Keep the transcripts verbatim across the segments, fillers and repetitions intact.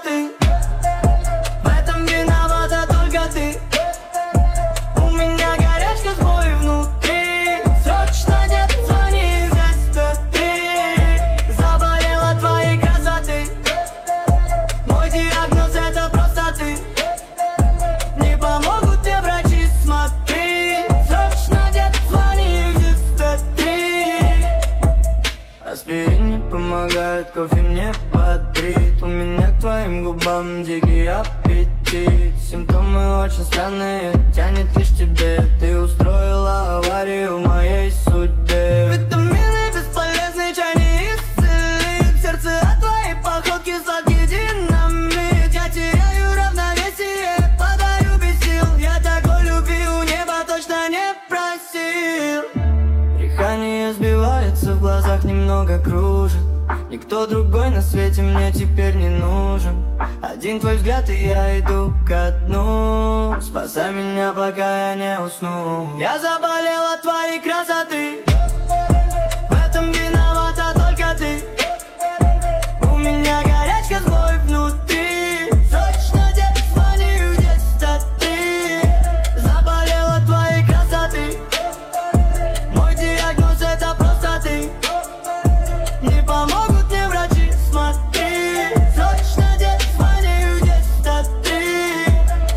красоты. В этом виновата только ты. У меня горячка, сбой внутри. Срочно, дед, звони в сто три. Заболела твоей красоты. Мой диагноз это просто ты. Не помогут тебе врачи, смотри. Срочно, дед, звони в сто три. Аспирин не помогает, кофе мне бодрит. У меня к твоим губам дикий аппетит. Симптомы очень странные, тянет лишь тебе. Ты устроила аварию в моей судьбе. Витамины бесполезны, чай не исцелит. Сердце от твоей походки сладкий динамит. Я теряю равновесие, падаю без сил. Я такой любви у неба точно не просил. Дыхание сбивается, в глазах немного кружит. Никто другой на свете мне теперь не нужен. Один твой взгляд, и я иду ко дну. Спасай меня, пока я не усну. Я заболел от твоей красоты. В этом виновата только ты. У меня горячка, сбой внутри. Срочно, дед, звони в сто три. Заболел от твоей красоты. Мой диагноз это просто ты. Не помогут мне врачи, смотри. Срочно, дед, звони в сто три.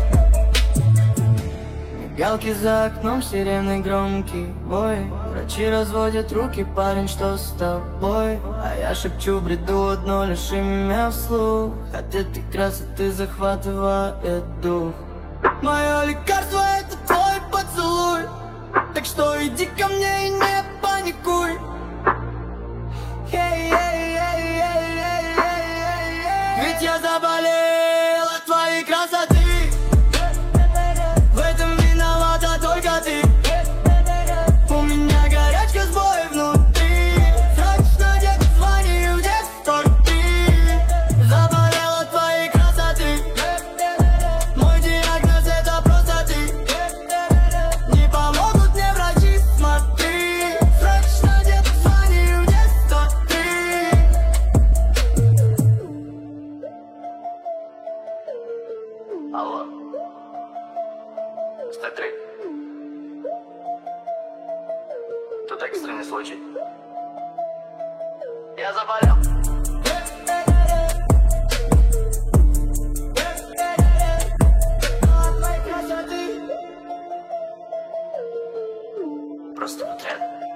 Мигалки за окном, сирены громкий бой. Врачи разводят руки, парень, что с тобой? А я шепчу в бреду одно лишь имя вслух. От этой красоты захватывает дух. Мое лекарство это твой поцелуй. Так что иди ко мне и не паникуй. Ведь я заболел от твоей красоты. В этом виновата только ты. У меня горячка, сбой внутри. Срочно, дед, звони в сто три. Заболел от твоей красоты. Мой диагноз это просто ты. Не помогут мне врачи, смотри. Срочно, дед, звони в сто три. Алло, сто три. Тут экстренный случай. Я заболел. Просто потрясно.